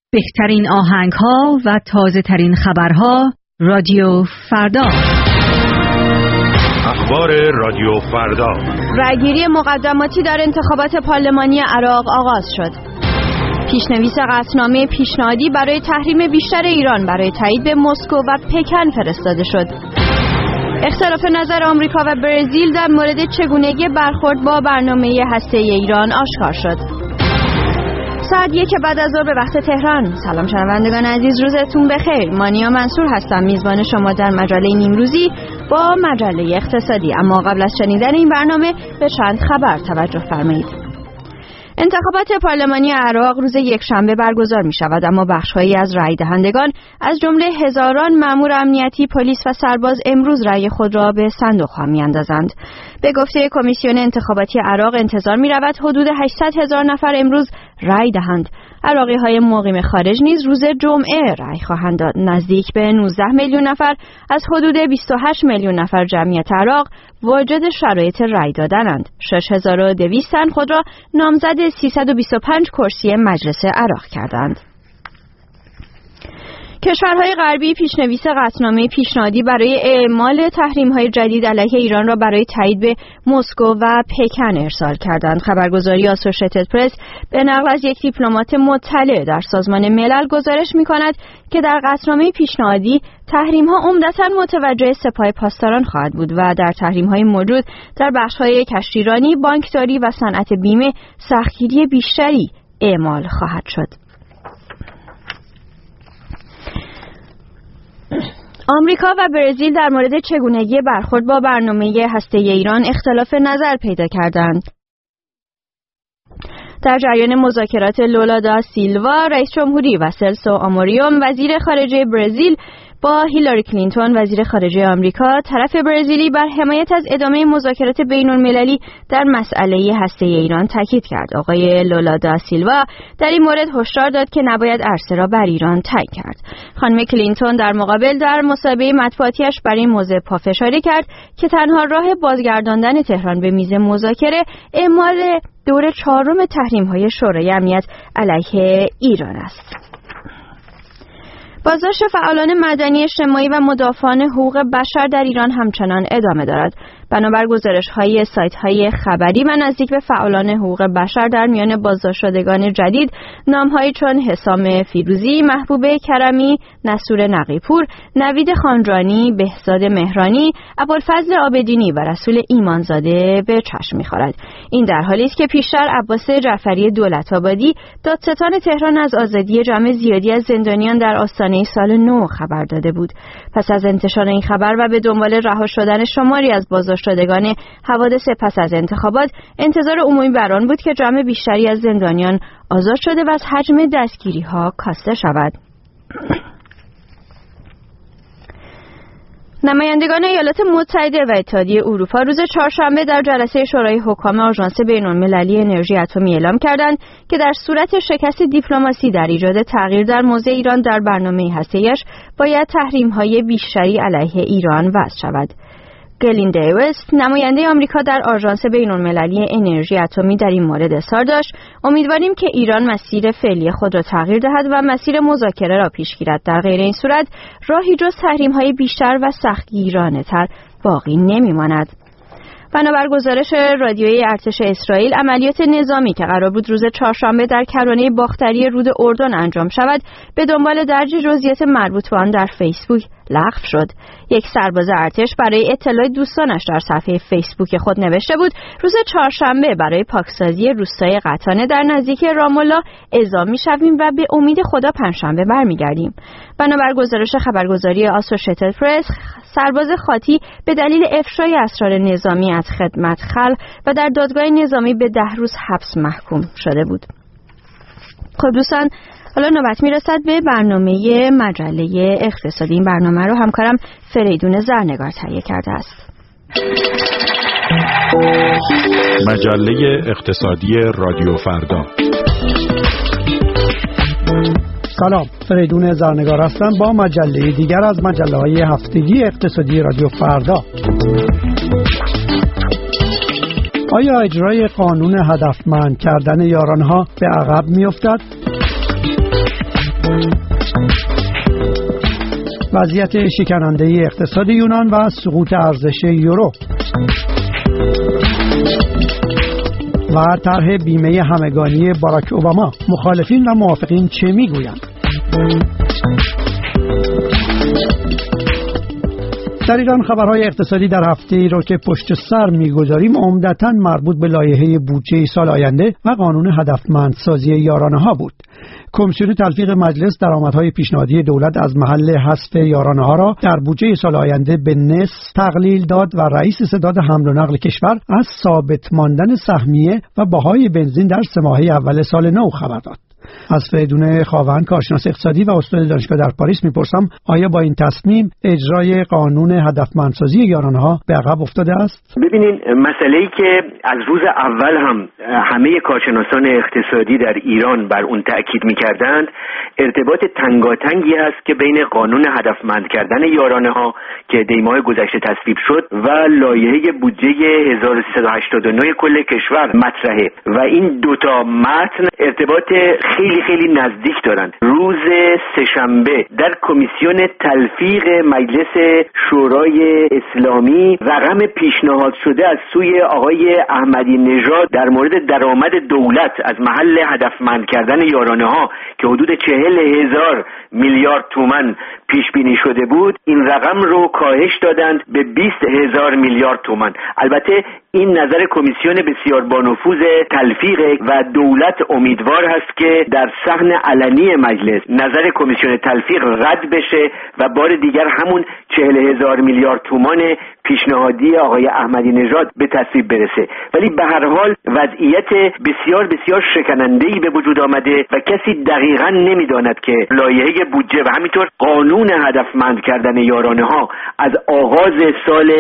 بهترین آهنگ‌ها و تازه‌ترین خبرها رادیو فردا. اخبار رادیو فردا. رأیگیری مقدماتی در انتخابات پارلمانی عراق آغاز شد. پیشنویس قطعنامه پیشنهادی برای تحریم بیشتر ایران برای تایید به مسکو و پکن فرستاده شد. اختلاف نظر آمریکا و برزیل در مورد چگونگی برخورد با برنامه هسته‌ای ایران آشکار شد. ساعت 1 بعد از ظهر به وقت تهران. سلام شنوندگان عزیز، روزتون بخیر. مانیا منصور هستم، میزبان شما در مجله نیمروزی با مجله اقتصادی. اما قبل از شنیدن این برنامه به چند خبر توجه فرمایید. انتخابات پارلمانی عراق روز یکشنبه برگزار می شود، اما بخش‌هایی از رای دهندگان از جمله هزاران مأمور امنیتی، پلیس و سرباز امروز رای خود را به صندوق‌ها می‌اندازند. به گفته کمیسیون انتخاباتی عراق انتظار می‌رود حدود 800,000 نفر امروز رای دهند. عراقی‌های مقیم خارج نیز روز جمعه رای خواهند داد. نزدیک به 19 میلیون نفر از حدود 28 میلیون نفر جمعیت عراق واجد شرایط رای دادنند. 6200 تن خود را نامزد 325 کرسی مجلس عراق کردند. کشورهای غربی پیشنویس قطعنامه پیشنهادی برای اعمال تحریم‌های جدید علیه ایران را برای تایید به مسکو و پکن ارسال کردند. خبرگزاری آسوشیتد پرس به نقل از یک دیپلمات مطلع در سازمان ملل گزارش می‌کند که در قطعنامه پیشنهادی تحریم‌ها عمدتاً متوجه سپاه پاسداران خواهد بود و در تحریم‌های موجود در بخش‌های کشتیرانی، بانکداری و صنعت بیمه سختگیری بیشتری اعمال خواهد شد. آمریکا و برزیل در مورد چگونگی برخورد با برنامه هسته‌ای ایران اختلاف نظر پیدا کردند. در جریان مذاکرات لولا دا سیلوا رئیس جمهوری و سلسو آموریوم وزیر خارجه برزیل با هیلاری کلینتون وزیر خارجه آمریکا، طرف برزیلی بر حمایت از ادامه مذاکرات بین‌المللی در مسئله هسته‌ای ایران تاکید کرد. آقای لولا دا سیلوا در این مورد هشدار داد که نباید عرصه را بر ایران تنگ کرد. خانم کلینتون در مقابل در مصاحبه مطبوعاتیش بر این موضوع پافشاری کرد که تنها راه بازگرداندن تهران به میز مذاکره اعمال دور 4 تحریم‌های شورای امنیت علیه ایران است. بازداشت فعالان مدنی اجتماعی و مدافعان حقوق بشر در ایران همچنان ادامه دارد. بنابر گزارش‌های سایت‌های خبری و نزدیک به فعالان حقوق بشر در میان بازداشت شدگان جدید نام‌هایی چون حسام فیروزی، محبوب کرمی، نصور نقیپور، نوید خانجانی، بهزاد مهرانی، ابوالفضل عابدینی و رسول ایمانزاده به چشم می‌خورد. این در حالی است که پیشتر عباس جعفری دولت‌آبادی دادستان تهران از آزادی جمع زیادی از زندانیان در آستانه سال نو خبر داده بود. پس از انتشار این خبر و به دنبال رها شدن شماری از بازداشت شدگان حوادث پس از انتخابات، انتظار عمومی بر آن بود که جمع بیشتری از زندانیان آزاد شده و از حجم دستگیری‌ها کاسته شود. نمایندگان ایالات متحده و اتحادیه اروپا روز چهارشنبه در جلسه شورای حکام آژانس بین‌المللی انرژی اتمی اعلام کردند که در صورت شکست دیپلماسی در ایجاد تغییر در موضع ایران در برنامه هسته‌ایش باید تحریم‌های بیشتری علیه ایران وضع شود. گلین دیویس، نماینده آمریکا در آژانس بین‌المللی انرژی اتمی، در این مورد اظهار داشت: امیدواریم که ایران مسیر فعلی خود را تغییر دهد و مسیر مذاکره را پیش گیرد. در غیر این صورت راهی جز تحریم‌های بیشتر و سختگیرانه‌تر باقی نمی‌ماند. بنابر گزارش رادیویی ارتش اسرائیل، عملیات نظامی که قرار بود روز چهارشنبه در کرانه باختری رود اردن انجام شود، به دنبال درج جزئیات مربوط به آن در فیسبوک لغو شد. یک سرباز ارتش برای اطلاع دوستانش در صفحه فیسبوک خود نوشته بود: روز چهارشنبه برای پاکسازی روستای قطانه در نزدیکی رام الله اعزام می‌شویم و به امید خدا پنجشنبه برمیگردیم. بنابر گزارش خبرگزاری آسوشیتد پرس، سرباز خاطی به دلیل افشای اسرار نظامی از خدمت خلع و در دادگاه نظامی به 10 روز حبس محکوم شده بود. خب دوستان، حالا نوبت میرسد به برنامه مجله اقتصادی. این برنامه رو همکارم فریدون زرنگار تهیه کرده است. مجله اقتصادی رادیو فردا. سلام، فریدون زرنگار هستم با مجله دیگر از مجله‌های هفتگی اقتصادی رادیو فردا. آیا اجرای قانون هدفمند کردن یارانها به عقب می‌افتد؟ وضعیت شکننده اقتصاد یونان و سقوط ارزش یورو و طرح بیمه همگانی باراک اوباما. مخالفین و موافقین چه میگویند؟ در ایران خبرهای اقتصادی در هفته‌ای را که پشت سر می‌گذاریم عمدتاً مربوط به لایحه بودجه سال آینده و قانون هدفمندسازی یارانه‌ها بود. کمیسیون تلفیق مجلس درآمدهای پیشنهادی دولت از محل حذف یارانه‌ها را در بودجه سال آینده به نصف تقلیل داد و رئیس ستاد حمل و نقل کشور از ثابت ماندن سهمیه و بهای بنزین در 3 ماهه اول سال نو خبر داد. از فریدون خاوند، کارشناس اقتصادی و استاد دانشگاه در پاریس میپرسم آیا با این تصمیم اجرای قانون هدفمندسازی یارانه‌ها به عقب افتاده است؟ ببینید، مسئله‌ای که از روز اول هم همه کارشناسان اقتصادی در ایران بر اون تأکید میکردند ارتباط تنگاتنگی هست که بین قانون هدفمند کردن یارانه‌ها که دی ماه گذشته تصویب شد و لایحه بودجه 1389 کل کشور مطرحه و این دوتا متن ارتباط خیلی خیلی نزدیک دارند. روز سه‌شنبه در کمیسیون تلفیق مجلس شورای اسلامی رقم پیشنهاد شده از سوی آقای احمدی نژاد در مورد درآمد دولت از محل هدفمند کردن یارانه‌ها که حدود 40,000 میلیارد تومان پیش بینی شده بود، این رقم رو کاهش دادند به 20,000 میلیارد تومان. البته این نظر کمیسیون بسیار بانفوذ تلفیق و دولت امیدوار هست که در صحن علنی مجلس نظر کمیسیون تلفیق رد بشه و بار دیگر همون 40,000 میلیارد تومان پیشنهادی آقای احمدی نژاد به تصویب برسه. ولی به هر حال وضعیت بسیار بسیار شکننده‌ای به وجود آمده و کسی دقیقاً نمیداند که لایحه بودجه و همینطور قانون هدفمند کردن یارانه‌ها از آغاز سال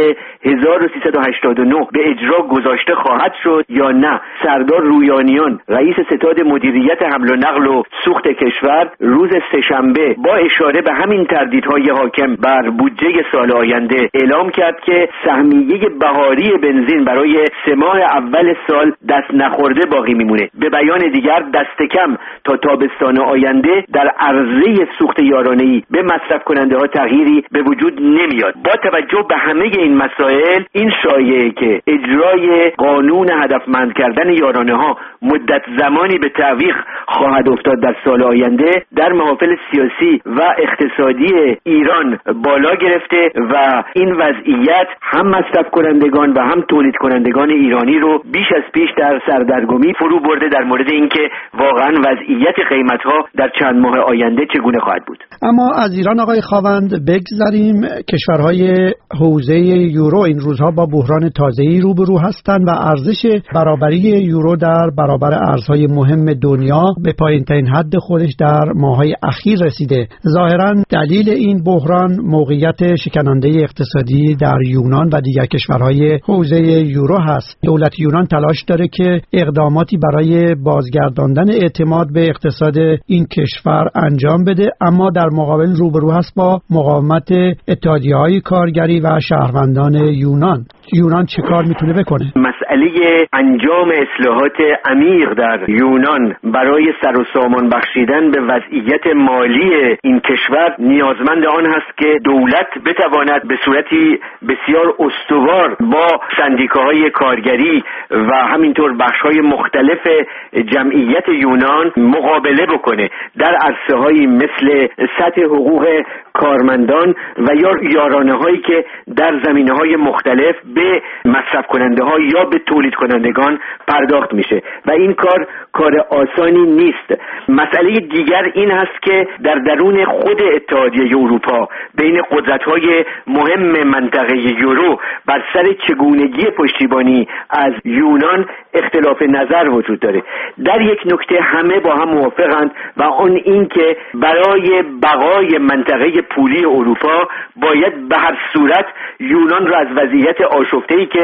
1389 به اجرا گذاشته خواهد شد یا نه. سردار رویانیان رئیس ستاد مدیریت حمل و نقل و سوخت کشور روز سه‌شنبه با اشاره به همین تردیدهای حاکم بر بودجه سال آینده اعلام کرد که سهمیه بهاری بنزین برای 3 ماه اول سال دست نخورده باقی میمونه. به بیان دیگر دست کم تا تابستان آینده در عرضه سوخت یارانه‌ای به مصرف کننده ها تغییری به وجود نمیاد. با توجه به همه این مسائل این شایعه که اجرای قانون هدفمند کردن یارانه‌ها مدت زمانی به تعویق خواهد افتاد در سال آینده در محافل سیاسی و اقتصادی ایران بالا گرفته و این وضعیت هم مصرف کنندگان و هم تولید کنندگان ایرانی رو بیش از پیش در سردرگمی فرو برده در مورد اینکه واقعا وضعیت قیمت‌ها در چند ماه آینده چگونه خواهد بود. اما از ایران آقای خاوند بگذریم. کشورهای حوزه یورو این روزها با بحران تازه‌ای روبرو هستند و ارزش برابری یورو در برابر ارزهای مهم دنیا به پایین‌ترین حد خودش در ماه‌های اخیر رسیده. ظاهراً دلیل این بحران موقعیت شکننده اقتصادی در یونان و دیگر کشورهای حوزه یورو هست. دولت یونان تلاش داره که اقداماتی برای بازگرداندن اعتماد به اقتصاد این کشور انجام بده، اما در مقابل روبرو هست با مقاومت اتحادیه‌های کارگری و شهروندان یونان. یونان چه کار میتونه بکنه؟ مسئله انجام اصلاحات عمیق در یونان برای سر و سامان بخشیدن به وضعیت مالی این کشور نیازمند آن هست که دولت بتواند به صورتی بسیار استوار با سندیکاهای کارگری و همینطور بخش‌های مختلف جمعیت یونان مقابله بکنه در عرصه‌هایی مثل سطح حقوق کارمندان و یا یارانه‌هایی که در زمینه‌های مختلف به مصرف کننده ها یا به تولید کنندگان پرداخت میشه و این کار آسانی نیست. مسئله دیگر این هست که در درون خود اتحادیه اروپا بین قدرت‌های مهم منطقه یورو بر سر چگونگی پشتیبانی از یونان اختلاف نظر وجود داره. در یک نکته همه با هم موافقند و آن این که برای بقای منطقه پولی اروپا باید به هر صورت یونان را از وضعیت آشفته‌ای که در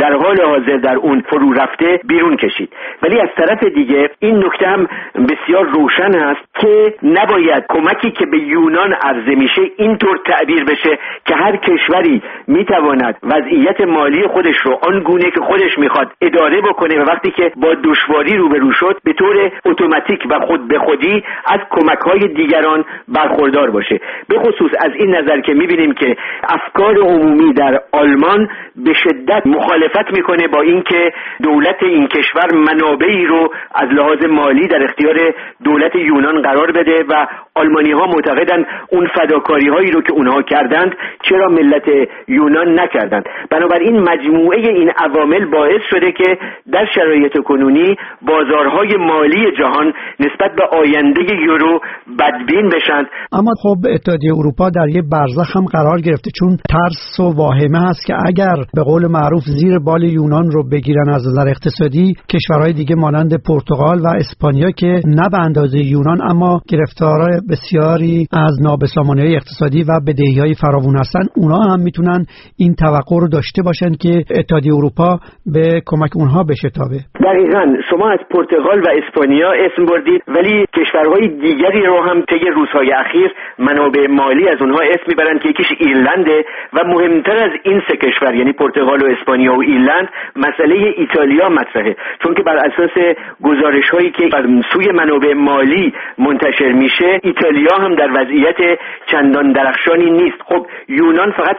در حال حاضر در اون فرو رفته بیرون کشید. ولی از طرف دیگه این نکته هم بسیار روشن هست که نباید کمکی که به یونان عرضه میشه اینطور تعبیر بشه که هر کشوری میتواند وضعیت مالی خودش رو آنگونه که خودش میخواد اداره بکنه و وقتی که با دشواری روبرو شد به طور اتوماتیک و خود به خودی از کمک‌های دیگران برخوردار باشه. به خصوص از این نظر که میبینیم که افکار عمومی در آلمان به شدت مخالفت میکنه با اینکه دولت این کشور منابعی رو از لحاظ مالی در اختیار دولت یونان قرار بده و آلمانی‌ها معتقدند اون فداکاری‌هایی رو که اونها کردند چرا ملت یونان نکردند. بنابراین مجموعه این عوامل باعث شده که در شرایط کنونی بازارهای مالی جهان نسبت به آینده یورو بدبین بشن. اما خب اتحادیه اروپا در یک برزخ هم قرار گرفته، چون ترس و واهمه هست که اگر به قول معروف زیر بال یونان رو بگیرن از نظر اقتصادی، کشورهای دیگه مانند پرتغال و اسپانیا که نه به اندازه یونان اما گرفتار بسیاری از نابسامانی‌های اقتصادی و بدهی‌های فراوان هستن، اونا هم میتونن این توقع رو داشته باشن که اتحادیه اروپا به کمک اونها بشتابه. دقیقاً شما از پرتغال و اسپانیا اسم بردید، ولی کشورهای دیگری رو هم طی روزهای اخیر منابع مالی از اونها اسم میبرن که یکیش ایرلنده و مهمتر از این سه کشور یعنی پرتغال و اسپانیا و ایرلند مسئله ایتالیا مطرحه، چون که بر اساس گزارش‌هایی که از سوی منابع مالی منتشر میشه ایتالیا هم در وضعیت چندان درخشانی نیست. خب یونان فقط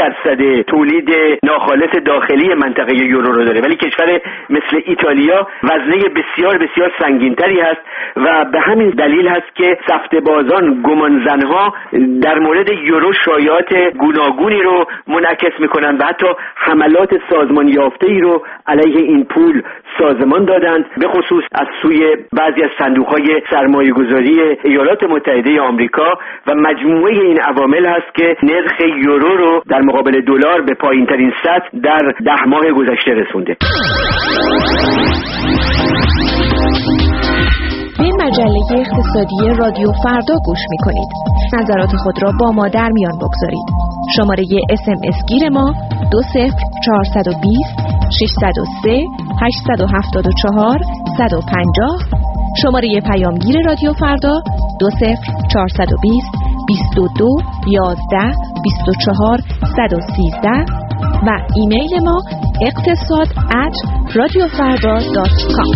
3% تولید ناخالص داخلی منطقه یورو رو داره، ولی کشور مثل ایتالیا وزنه بسیار بسیار سنگین‌تری هست و به همین دلیل هست که سفته‌بازان گمانزنها در مورد یورو شایعات گوناگونی رو منعکس میکنن و حتی حملات سازمان یافته‌ای رو علیه این پول سازمان دادند، به خصوص از سوی بعضی از صندوق‌های سرمایه‌گذاری ایالات متحده آمریکا و مجموعه این عوامل هست که نرخ یورو رو در مقابل دلار به پایین‌ترین سطح در 10 ماه گذشته رسونده. به مجله اقتصادی رادیو فردا گوش می‌کنید. نظرات خود را با ما در میان بگذارید. شماره SMS گیر ما 20420 603 874 150. شماره پیامگیر رادیو فردا 20420 22 11 24 113 و ایمیل ما اقتصاد@radiofarda.com.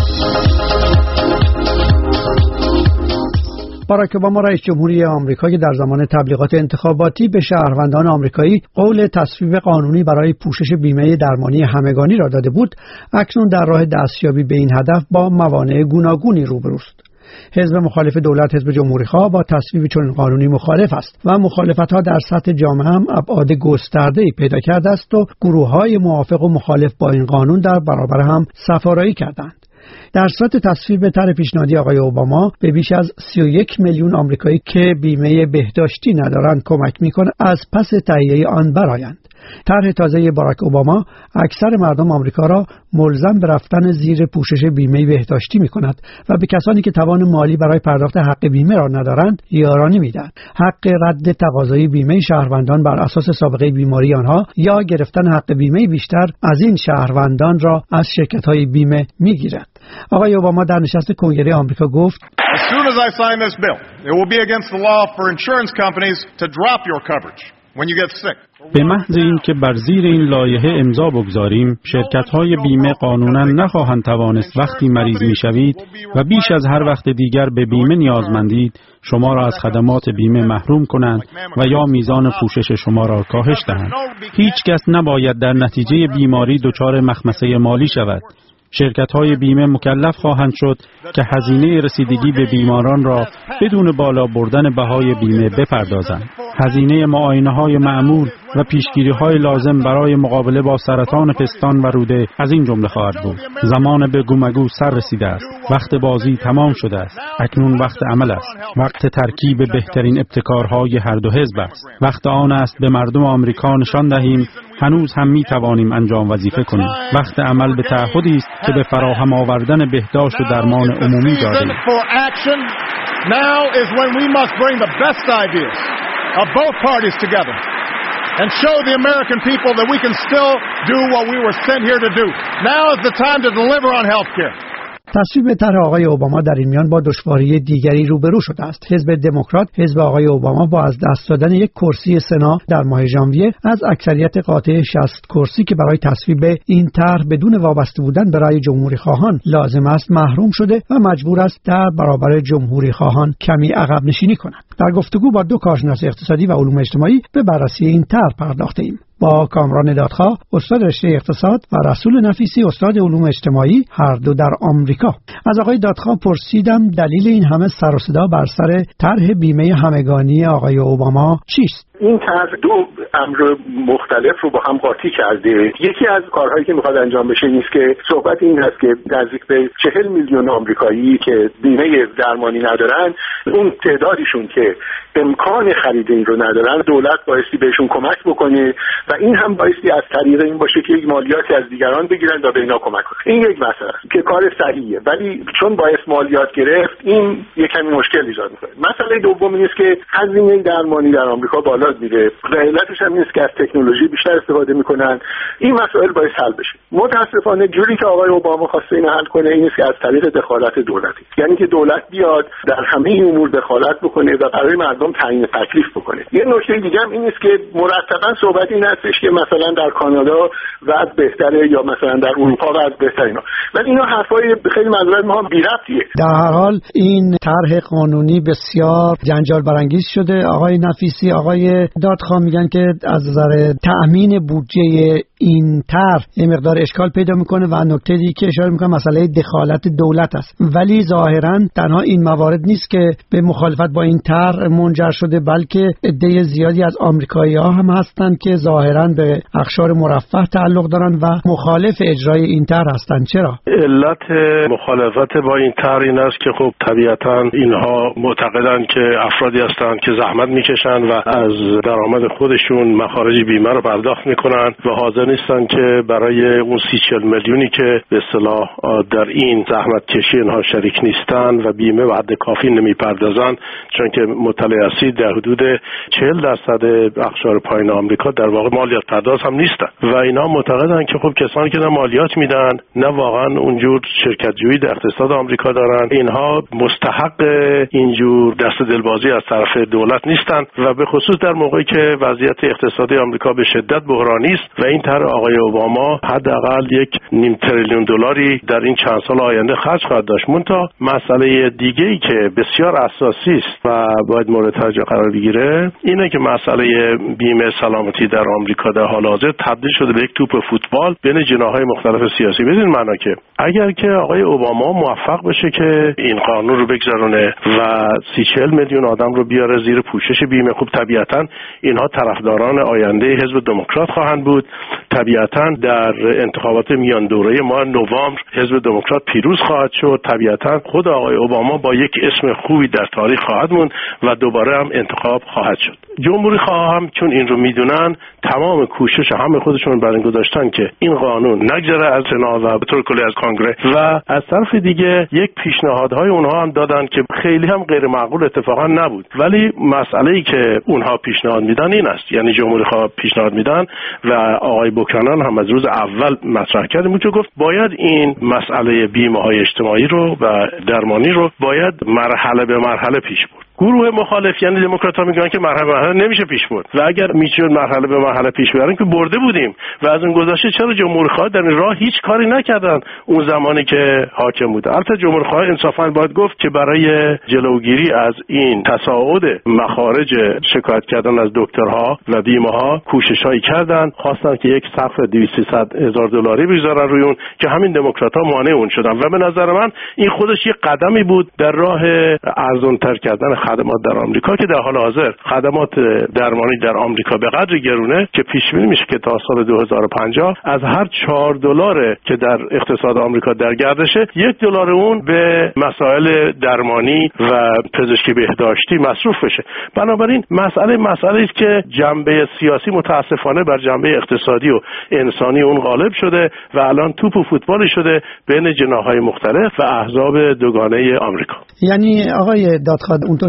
باراک اوباما رئیس جمهوری آمریکا که در زمان تبلیغات انتخاباتی به شهروندان آمریکایی قول تصویب قانونی برای پوشش بیمه درمانی همگانی را داده بود، اکنون در راه دستیابی به این هدف با موانع گوناگونی روبروست. حزب مخالف دولت، حزب جمهوری‌خواه، با تصویب چنین قانونی مخالف است و مخالفت‌ها در سطح جامعه هم ابعاد گسترده‌ای پیدا کرده است و گروه‌های موافق و مخالف با این قانون در برابر هم صف‌آرایی کردند. در صورت تصویب طرح پیشنهادی آقای اوباما به بیش از 31 میلیون آمریکایی که بیمه بهداشتی ندارند کمک می‌کند از پس تهیه آن برآیند. طرح تازه باراک اوباما اکثر مردم آمریکا را ملزم به رفتن زیر پوشش بیمه بهداشتی می‌کند و به کسانی که توان مالی برای پرداخت حق بیمه را ندارند یارانه می‌دهد. حق رد تقاضای بیمه شهروندان بر اساس سابقه بیماری آنها یا گرفتن حق بیمه بیشتر از این شهروندان را از شرکت‌های بیمه می‌گیرد. آقای اوباما در نشست کنگره آمریکا گفت: As soon as I sign this bill, it will be against the law for insurance companies to drop your coverage when you get sick. به محض اینکه بر زیر این لایحه امضا بگذاریم، شرکت‌های بیمه قانوناً نخواهند توانست وقتی مریض می‌شوید و بیش از هر وقت دیگر به بیمه نیازمندید، شما را از خدمات بیمه محروم کنند و یا میزان پوشش شما را کاهش دهند. هیچ کس نباید در نتیجه بیماری دچار مخمسه مالی شود. شرکت‌های بیمه مکلف خواهند شد که هزینه رسیدگی به بیماران را بدون بالا بردن بهای بیمه بپردازند. هزینه معاینه‌های معمول و پیشگیری‌های لازم برای مقابله با سرطان پستان و روده از این جمله خواهد بود. زمان به گومگو سر رسیده است. وقت بازی تمام شده است. اکنون وقت عمل است. وقت ترکیب بهترین ابتکارهای هر دو حزب است. وقت آن است به مردم آمریکا نشان دهیم هنوز هم می‌توانیم انجام وظیفه کنیم. وقت عمل به تعهدی است که به فراهم آوردن بهداشت و درمان عمومی داریم. Now is when we must bring the best ideas of both parties together and show the American people that we can still do what we were sent here to do. Now is the time to deliver on health care. تصویب طرح آقای اوباما در این میان با دشواری دیگری روبرو شده است. حزب دموکرات، حزب آقای اوباما، با از دست دادن یک کرسی سنا در ماه ژانویه از اکثریت قاطع 60 کرسی که برای تصویب این طرح بدون وابسته بودن به رأی جمهوری خواهان لازم است محروم شده و مجبور است در برابر جمهوری خواهان کمی عقب نشینی کند. در گفتگو با دو کارشناس اقتصادی و علوم اجتماعی به بررسی این طرح پرداختیم. با کامران دادخواه، استاد رشته اقتصاد، و رسول نفیسی، استاد علوم اجتماعی، هر دو در آمریکا. از آقای دادخواه پرسیدم دلیل این همه سر و صدا بر سر طرح بیمه همگانی آقای اوباما چیست؟ این طرح دو امر مختلف رو با هم قاطی کرده. یکی از کارهایی که میخواد انجام بشه این است که صحبت این هست که نزدیک به 40 میلیون آمریکایی که بیمه درمانی ندارن، اون تعدادشون که امکان خرید این رو ندارن، دولت بایستی بهشون کمک بکنه و این هم بایستی از طریق این باشه که یک مالیاتی از دیگران بگیرن تا به اینا کمک کنه. این یک مسئله است که کار صحیحه، ولی چون باید مالیات گرفت این یک کمی مشکل ایجاد میکنه. مسئله دوم این است که هزینه درمانی در آمریکا بالا میره و علتش هم نیست که از تکنولوژی بیشتر استفاده میکنن. این مسائل باید حل بشه. متاسفانه جوری که آقای اوباما خواسته اینو حل کنه این است که از طریق دخالت دولتی، یعنی که دولت بیاد در همه امور دخالت بکنه و برای مردم تعیین تکلیف بکنه. یه نکته دیگه هم این است که مرتبا صحبت این هستش که مثلا در کانادا وضع بهتره یا مثلا در اروپا وضع بهتره اینا، ولی اینا حرفای خیلی معذرت ما هم بی ربطیه. در هر حال این طرح قانونی بسیار جنجال برانگیز شده. آقای نفیسی، آقای دادخواه میگن که از نظر تأمین بودجه این طرح یه مقدار اشکال پیدا میکنه و نکته دیگه که اشاره میکنه مسئله دخالت دولت است، ولی ظاهرا تنها این موارد نیست که به مخالفت با این طرح منجر شده، بلکه عده زیادی از آمریکایی‌ها هم هستند که ظاهرا به اقشار مرفه تعلق دارند و مخالف اجرای این طرح هستند. چرا؟ علت مخالفت با این طرح این است که خب طبیعتاً اینها معتقدند که افرادی هستند که زحمت میکشن و از درآمد خودشون مخارج بیمه رو پرداخت میکنن و حاضر نیستن که برای اون 30-40 میلیونی که به اصطلاح در این زحمت کشی اینها شریک نیستن و بیمه و حد کافی نمیپردازن، چون که مطلع هستید در حدود 40% اقشار پایین آمریکا در واقع مالیات پرداز هم نیستن و اینا معتقدن که خب کسانی که نه مالیات میدن نه واقعا اونجور شرکت جویی در اقتصاد آمریکا دارن، اینها مستحق اینجور دست دلبازی از طرف دولت نیستن و به خصوص در موقعی که وضعیت اقتصادی آمریکا به شدت بحرانی است و این طرح آقای اوباما حداقل $1.5 تریلیون در این چند سال آینده خرج خواهد داشت. منتها مسئله دیگه‌ای که بسیار اساسی است و باید مورد توجه قرار بگیره اینه که مسئله بیمه سلامتی در آمریکا در حال حاضر تبدیل شده به یک توپ فوتبال بین جناح‌های مختلف سیاسی. بدین معنا که اگر که آقای اوباما موفق بشه که این قانون رو بگذرونه و 30-40 میلیون آدم رو بیاره زیر پوشش بیمه، خوب طبیعتاً اینها طرفداران آینده حزب دموکرات خواهند بود. طبیعتاً در انتخابات میان دوره ماه نوامبر حزب دموکرات پیروز خواهد شد. طبیعتاً خود آقای اوباما با یک اسم خوبی در تاریخ خواهد موند و دوباره هم انتخاب خواهد شد. جمهوری خواه هم چون این رو میدونن تمام کوشش همه خودشون بر این گذاشتن که این قانون نگذره از سنا و به طور کلی از کنگره و از طرف دیگه یک پیشنهادهای اونها هم دادن که خیلی هم غیر معقول اتفاقا نبود، ولی مسئله‌ای که اونها پیشنهاد میدن این است، یعنی جمهوری خواه پیشنهاد میدن و آقای بوکانان هم از روز اول مطرح کرد که گفت باید این مسئله بیمه‌های اجتماعی رو و درمانی رو باید مرحله به مرحله پیش برد. گروه مخالف یعنی دموکرات‌ها میگن که مرحله به مرحله نمیشه پیش برد و اگر میشد مرحله به مرحله پیش بریم که برده بودیم و از اون گذشته چرا جمهوری‌خواه در این راه هیچ کاری نکردن اون زمانی که حاکم بود. البته جمهوری‌خواه انصافاً باید گفت که برای جلوگیری از این تصاعد مخارج شکایت کردن از دکترها و بیمه‌ها کوشش‌هایی کردن، خواستن که یک سقف $200,000 بگذارن روی اون که همین دموکرات‌ها مانع اون شدن و به نظر من این خودش یک قدمی بود در راه ارزان‌تر کردن خدمات در آمریکا که در حال حاضر خدمات درمانی در آمریکا به قدری گرونه که پیش بینی میشه که تا سال 2050 از هر $4 که در اقتصاد آمریکا در گردشه $1 اون به مسائل درمانی و پزشکی بهداشتی مصرف بشه. بنابراین مسئله است که جنبه سیاسی متاسفانه بر جنبه اقتصادی و انسانی اون غالب شده و الان توپ و فوتبالی شده بین جناح‌های مختلف و احزاب دوگانه آمریکا. یعنی آقای دادخواه اونطور که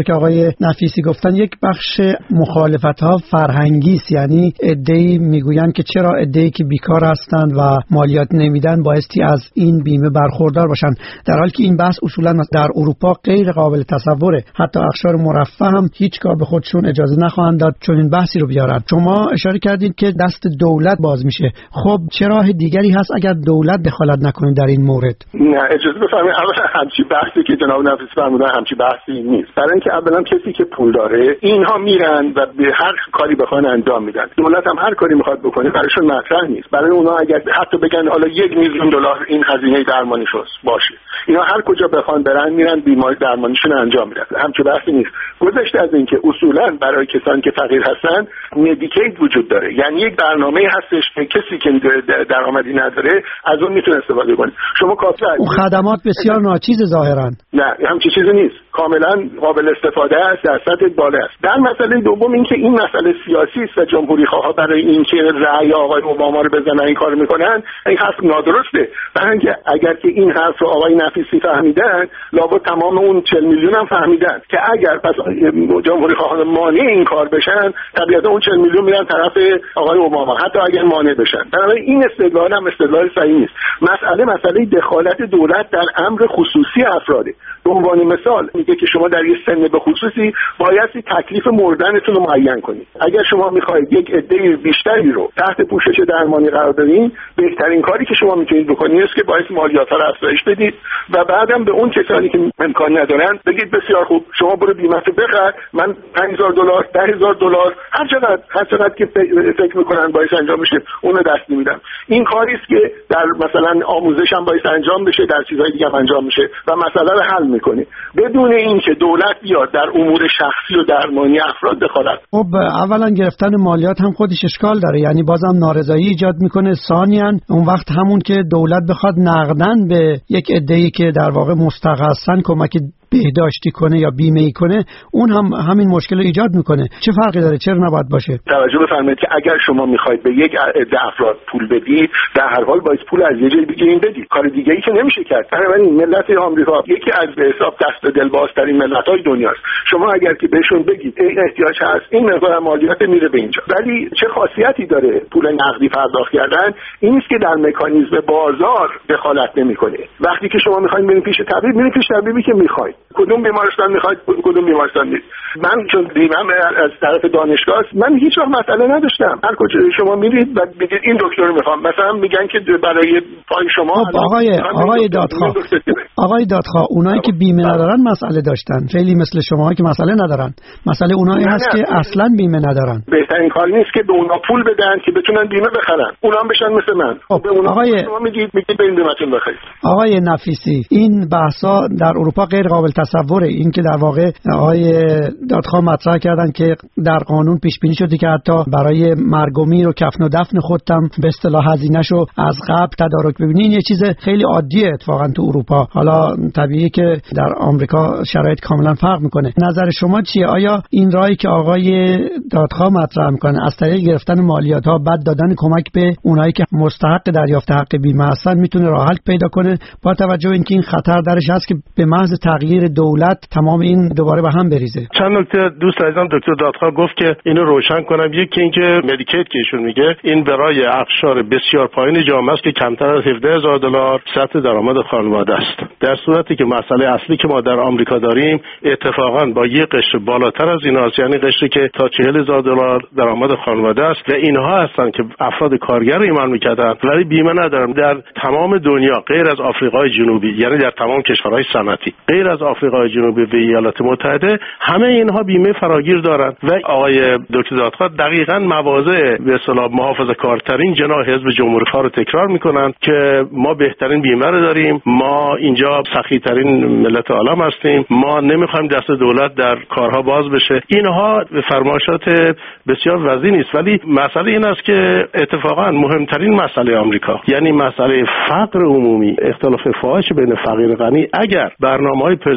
که آقای نفیسی گفتن یک بخش مخالفت‌ها فرهنگی است، یعنی عده‌ای میگویند که چرا عده‌ای که بیکار هستند و مالیات نمیدن بایستی از این بیمه برخوردار باشند، در حالی که این بحث اصولا در اروپا غیر قابل تصوره. حتی اقشار مرفه هم هیچگاه به خودشون اجازه نخواهند داد چون این بحثی رو بیارن. شما اشاره کردید که دست دولت باز میشه. خب چه راه دیگری هست اگر دولت دخالت نکنه در این مورد؟ نه اجازه بفرمایید، اولا همچی بحثی که جناب نفیسی فرمودن همچی بحثی نیست. برای اینکه اولا کسی که پول داره اینها میرن و به هر کاری بخوان انجام میدن. دولت هم هر کاری میخواد بکنه برایشون مطرح نیست. برای اونها اگر حتی بگن حالا $1,000,000 این هزینه درمانیشون باشه، اینا هر کجا بخوان برن میرن بیماری درمانیشون انجام میدن. همچی بحثی نیست. گذشته از اینکه اصولا برای کسانی که فقیر هستن مدیکید وجود داره، یعنی یک برنامه هستش که کسی که درآمدی نداره از اون میتونه استفاده کنه. شما کافی اون خدمات بسیار ناچیز ظاهرا. نه همچین چیزی نیست، کاملا قابل استفاده است، در سطح بالا است. در مسئله دوم این که این مسئله سیاسی است و جمهوری خواه برای اینکه رأی آقای اوباما رو بزنن این کارو میکنن، این حرف نادرسته. برای اینکه اگر که این حرف رو آقای نفیسی فهمیدن، لابد تمام اون 40 میلیون هم فهمیدن که اگر پس جمهوری خواه مانع این کار بشن، طبیعتا اون 40 میلیون میرن طرف آقای اوباما، حتی اگر مانع بشن. بنابراین این استدلال هم استدلال صحیح نیست. مسئله دخالت دولت در امر خصوصی افراده. به عنوان مثال میگه که شما در یک سن به خصوصی بایستی تکلیف مردنتون رو معین کنید. اگر شما میخواید یک عده بیشتری رو تحت پوشش درمانی قرار بدین، بهترین کاری که شما میتونید بکنید است که باعث مالیات‌ها رو افزایش بدید و بعدم به اون کسانی که امکان ندارن بگید بسیار خوب شما برو بیمه‌تو بخر، من $5,000 $10,000 هر چقدر که فکر میکنن باعث انجام بشه اون رو دست میدم. این کاری است که در مثلا آموزش هم باعث انجام بشه، در چیزهای دیگه هم انجام میشه و مسئله رو حل میکنه بدون اینکه دولت بیاد در امور شخصی و درمانی افراد دخالت. خب اولا گرفتن مالیات هم خودش اشکال داره، یعنی بازم نارضایی ایجاد میکنه. ثانیاً اون وقت همون که دولت بخواد نقدن به یک عده‌ای که در واقع مستحق هستن کمک بهداشتی کنه یا بیمه‌ای کنه، اون هم همین مشکل رو ایجاد میکنه. چه فرقی داره؟ چرا نباید باشه؟ توجه بفرمایید که اگر شما میخواید به یک عده افراد پول بدید، در هر حال باید پول از یه جای بگیرین بدید. کار دیگه‌ای که نمیشه کرد. بنابراین ملت آمریکا یکی از به حساب دست دل بازترین ملت‌های دنیاست. شما اگر که بهشون بگید احتیاج هست این مقدار مالیات میره به اینجا، ولی چه خاصیتی داره پول نقدی پرداخت کردن؟ این است که در مکانیزم بازار دخالت نمیکنه. وقتی که شما میخواید برید پیش طبیب، میرید پیش طبیبی که میخواید. کدوم بیمارستان میخواید کدوم بیمارستان میرید. من چون بیمم از طرف دانشگاه است، من هیچ وقت مسئله نداشتم. هر کجا شما میرید و بگید این دکتر رو میخوام، مثلا میگن که برای پای شما آقای دادخواه اونایی که بیمه ندارن مسئله داشتن، خیلی مثل شما که مسئله ندارن. مسئله اونایی هست که اصلا بیمه ندارن. بهترین کار نیست که به اونا پول بدن که بتونن بیمه بخرن، اونا هم بشن مثل من. به اونا شما میگید برید بیمه‌تون بخرید. آقای نفیسی، این بحثا در اروپا غیر قابل تصوره. این که در واقع آقای دادخواه مطرح کردن که در قانون پیش بینی شده که حتی برای مرگ و میر و کفن و دفن خودم به اصطلاح هزینه‌شو از قبل تدارک ببینین، یه چیز خیلی عادیه اتفاقا تو اروپا. حالا طبیعیه که در آمریکا شرایط کاملا فرق میکنه. نظر شما چیه؟ آیا این راهی که آقای دادخواه مطرح میکنه از طریق گرفتن مالیات‌ها بعد دادن کمک به اونایی که مستحق دریافت حق بیمه هستن میتونه راه حل پیدا کنه، با توجه به اینکه این خطر درش هست که به محض تغییر دولت تمام این دوباره به هم بریزه؟ چند نکته دوست عزیزم دکتر دادخواه گفت که اینو روشن کنم. یکی اینکه مدیکید که ایشون میگه این برای اقشار بسیار پایین جامعه است که کمتر از $17,000 سطح درآمد خانواده است، در صورتی که مسئله اصلی که ما در آمریکا داریم اتفاقا با یک قشر بالاتر از ایناست، یعنی قشری که تا $40,000 درآمد خانواده است و اینها هستن که افراد کارگر ایمان میکردن ولی بیمه ندارن. در تمام دنیا غیر از آفریقای جنوبی، یعنی در تمام کشورهای صنعتی غیر از آفریقای جنوبی و ایالات متحده، همه اینها بیمه فراگیر دارن. و آقای دکتر دادخواه دقیقاً مواضع به اصطلاح محافظه‌کارترین جناح حزب جمهوری‌خواه رو تکرار میکنن که ما بهترین بیمه رو داریم، ما اینجا سخی‌ترین ملت عالم هستیم، ما نمیخوایم دست دولت در کارها باز بشه. اینها فرمایشات بسیار وزینی است، ولی مسئله این است که اتفاقاً مهمترین مسئله آمریکا، یعنی مسئله فقر عمومی، اختلاف فاحش بین فقیر و غنی، اگر برنامه‌های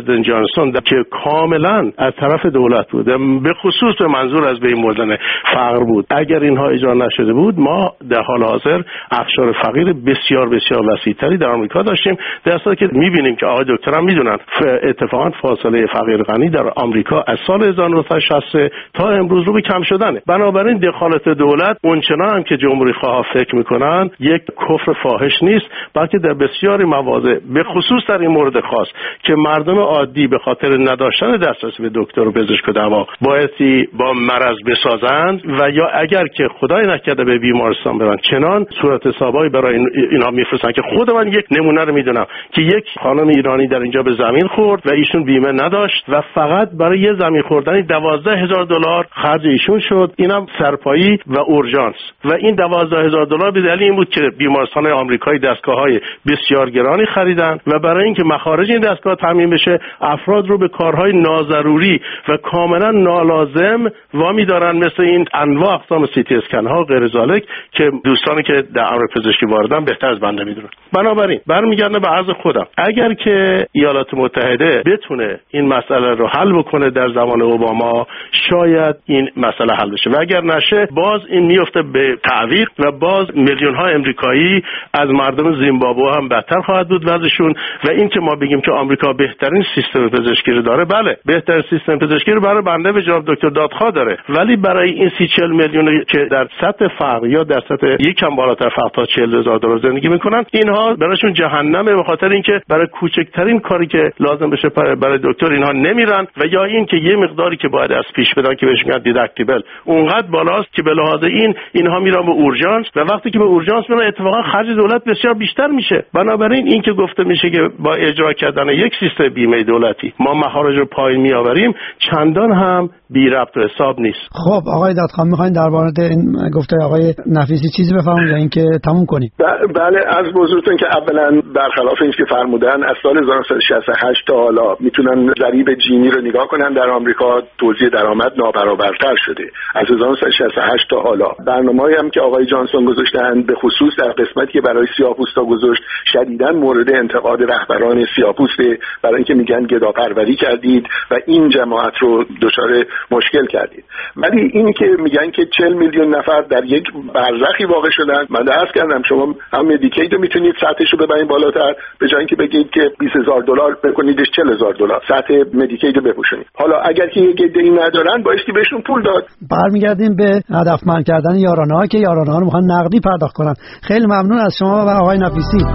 پرزیدنت جانسون که کاملا از طرف دولت بود، به خصوص به منظور از بین بردن فقر بود. اگر اینها اجرا نشده بود ما در حال حاضر اقشار فقیر بسیار بسیار وسیع‌تری در آمریکا داشتیم، در صورتی که می‌بینیم که آقای دکتر هم می‌دونن اتفاقا فاصله فقیر غنی در آمریکا از سال 1960 تا امروز رو به کم شدنه. بنابراین دخالت دولت اونچنان هم که جمهوری خواه فکر می‌کنن یک کفر فاحش نیست، بلکه در بسیاری مواضع به خصوص در این مورد خاص که مردم عادی به خاطر نداشتن دسترسی به دکتر و پزشک و دوا بایستی با مرض بسازند و یا اگر که خدای نکرده به بیمارستان برن چنان صورت حسابایی برای اینا میفرستن که خود من یک نمونه رو میدونم که یک خانم ایرانی در اینجا به زمین خورد و ایشون بیمه نداشت و فقط برای یه زمین خوردن $12,000 خرج ایشون شد، اینم سرپایی و اورژانس. و این $12,000 به دلیل این بود که بیمارستان آمریکایی دستگاه‌های بسیار گرانی خریدن و برای اینکه مخارج این دستگاه تامین بشه افراد رو به کارهای ناضروری و کاملا نالازم وامی دارن، مثل این انواع اقسام سی تی اسکن ها غیر ذالک که دوستانی که در امر پزشکی واردن بهتر از بنده میدونن. بنابراین برمیگردم به عرض خودم، اگر که ایالات متحده بتونه این مسئله رو حل بکنه در زمان اوباما شاید این مسئله حل بشه و اگر نشه باز این میفته به تعویق و باز میلیون ها امریکایی از مردم زیمبابوه هم بدتر خواهد بود وضعشون. و این که ما بگیم که آمریکا بهترین سیستم پزشکی رو داره، بله بهترین سیستم پزشکی رو برای بنده به جناب دکتر دادخواه داره، ولی برای این 30-40 میلیون که در سطح فقر یا در سطح یکم بالاتر فقر تا $40,000 زندگی میکنن اینها براشون جهنمه، به خاطر اینکه برای کوچکترین کاری که لازم بشه برای دکتر اینها نمیرن و یا این که یه مقداری که باید از پیش بدن که بهش میگن دیداکتیبل اونقدر بالاست که به لحاظ اینها میرن به اورژانس و وقتی که به اورژانس میرن اتفاقا خرج دولت بسیار بیشتر میشه. بنابراین این که گفته میشه که با اجرا کردن یک سیستم بیمه دولتی ما مخارج رو پایین میآوریم چندان هم بی ربط و حساب نیست. خب آقای دادخواه میخواین در مورد این گفته آقای نفیسی چیزی بفرمایید یا اینکه تموم کنیم؟ بله از بزرگتون که اولا برخلاف این که فرمودن از سال 1968 تا حالا میتونن ضریب جینی رو نگاه کنن در آمریکا توزیع درآمد نابرابرتر شده. از 1968 تا حالا برنامه‌ای هم که آقای جانسون گذاشتن به خصوص در قسمتی که برای سیاه‌پوستا گذاشت شدیداً مورد انتقاد رهبران سیاه‌پوسته، برای اینکه میگن گداپروری کردید و این جماعت رو دچار مشکل کردید. ولی این که میگن که 40 میلیون نفر در یک برزخی واقع شدن، من عرض کردم شما هم مدیکید رو میتونید سطحش رو ببرید بالاتر به جای اینکه بگید که $20,000 بکنیدش $40,000 سطح مدیکید رو بپوشونید. حالا اگر که یک عده‌ای ندارن بایستی بهشون پول داد. برمیگردیم به هدفمند کردن یارانه‌ها که یارانه‌ها رو میخوان نقدی پرداخت کنن. خیلی ممنون از شما و آقای نفیسی.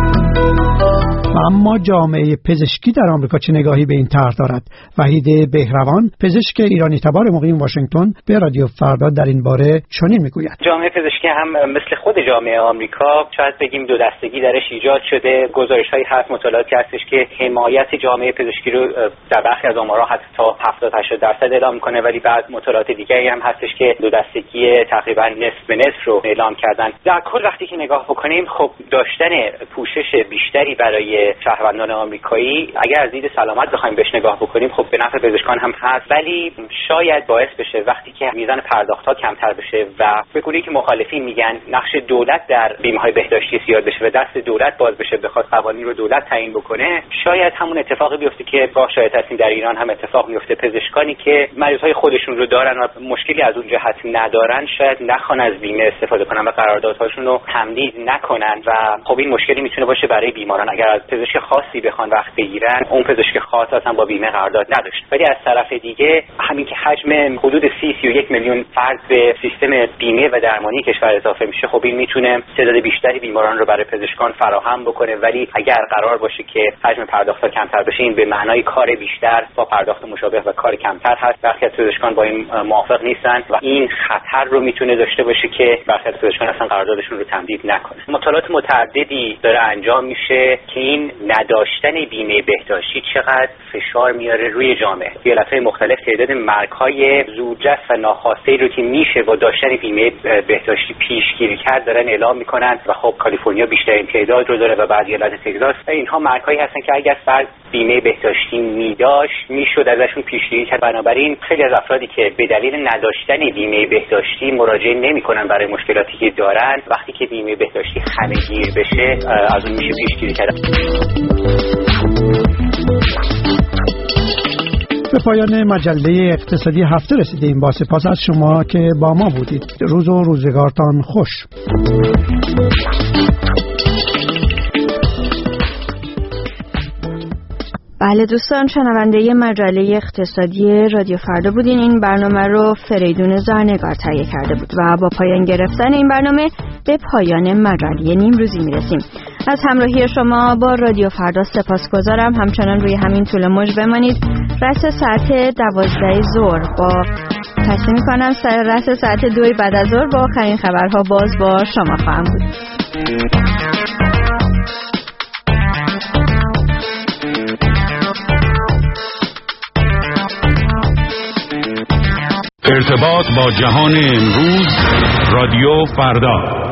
اما جامعه پزشکی در آمریکا چه نگاهی به این طرح دارد؟ وحید بهروان پزشک ایرانی تبار مقیم واشنگتن به رادیو فردا در این باره چنین میگوید: جامعه پزشکی هم مثل خود جامعه آمریکا شاید بگیم دو دستگی درش ایجاد شده. گزارش‌هایی هست، مطالعاتی هستش که حمایت جامعه پزشکی رو در برخی از آمارها حتی تا 70-80% اعلام می‌کنه، ولی بعد مطالعات دیگری هم هستش که دو دستگی تقریبا نصف به نصف رو اعلام کردن. در کل وقتی که نگاه بکنیم خب داشتن پوشش بیشتری برای شهروندان آمریکایی اگر از دید سلامت بخوایم بهش نگاه بکنیم خب به نفع پزشکان هم هست، ولی شاید باعث بشه وقتی که میزان پرداخت‌ها کمتر بشه و به گونه‌ای که مخالفین میگن نقش دولت در بیمه‌های بهداشتی زیاد بشه و دست دولت باز بشه، بخواد قوانین رو دولت تعیین بکنه، شاید همون اتفاقی بیفته که گاه شاید هستیم در ایران هم اتفاق میفته. پزشکانی که مریض‌های خودشون رو دارن و مشکلی از اون جهت ندارن شاید نخوان از بیمه استفاده کنن و قراردادهاشون رو تمدید نکنن و خب این مشکلی میتونه باشه برای بیماران. اگر از پزشک خاصی بخوان وقت بگیرن اون پزشک خاص اصلا با بیمه قرارداد نداشت. ولی از طرف دیگه همین که حجم حدود 30-31 میلیون فرد به سیستم بیمه و درمانی کشور اضافه میشه خب این میتونه تعداد بیشتری بیماران رو برای پزشکان فراهم بکنه، ولی اگر قرار باشه که حجم پرداخت‌ها کمتر بشه این به معنای کار بیشتر با پرداخت مشابه و کار کمتر هست. برخی از پزشکان با این موافق نیستن و این خطر رو میتونه داشته باشه که برخی از پزشکان اصلا قراردادشون رو تمدید نکنه. مطالعات متعددی داره انجام میشه که این نداشتن بیمه بهداشتی چقدر فشار میاره روی جامعه. ایالت‌های مختلف تعداد مرگ‌های زودرس و ناخواسته رو که میشه با داشتن بیمه بهداشتی پیشگیری کرد دارن اعلام میکنن و خب کالیفرنیا بیشترین تعداد رو داره و بعد ایالت تگزاس. اینها مرگ‌هایی هستن که اگر فرد بیمه بهداشتی میداشت میشد ازشون پیشگیری کرد. بنابراین خیلی از افرادی که به دلیل نداشتن بیمه بهداشتی مراجعه نمیکنن برای مشکلاتی که دارن، وقتی که بیمه بهداشتی همه‌گیر بشه از اون میشه پیشگیری کرد. به پایان مجله اقتصادی هفته رسیدیم. با سپاس از شما که با ما بودید. روز و روزگارتان خوش. بله دوستان، شنونده مجله اقتصادی رادیو فردا بودین. این برنامه رو فریدون زرنگار تهیه کرده بود و با پایان گرفتن این برنامه به پایان مجله نیمروزی میرسیم. از همراهی شما با رادیو فردا سپاسگزارم. همچنان روی همین طول موج بمانید. رأس ساعت 12 ظهر با تصمیم میکنم رأس ساعت 2 بعد از ظهر با آخرین خبرها باز با شما خواهم بود. ارتباط با جهان امروز، رادیو فردا.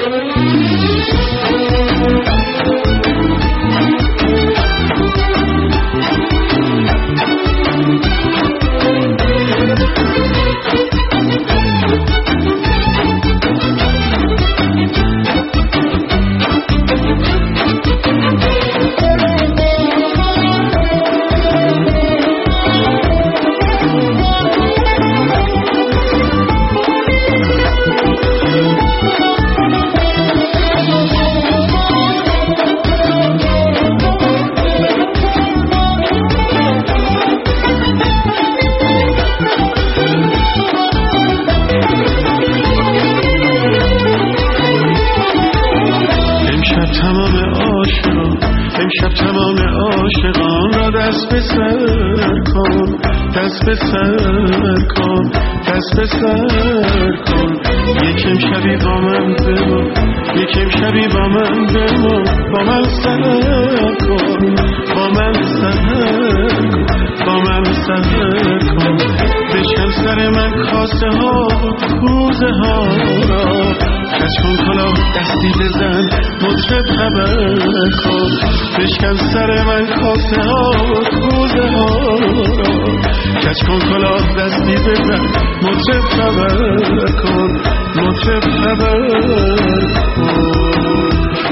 امشب تمام عاشقان را دست به سر کن، دست به سر کن، دست به سر کن. یکم شبی با من بمان، یکم شبی با من بمان، با من سر کن، با من سر کن، با من سر کن. بشکن سر من کاسه ها کوزه ها را، کج کن کلاه دستی بزن مطرب خبر کن. بشکن سر من کاسه ها کوزه ها را، کج کن کلاه دستی بزن مطرب خبر کن، مطرب خبر کن.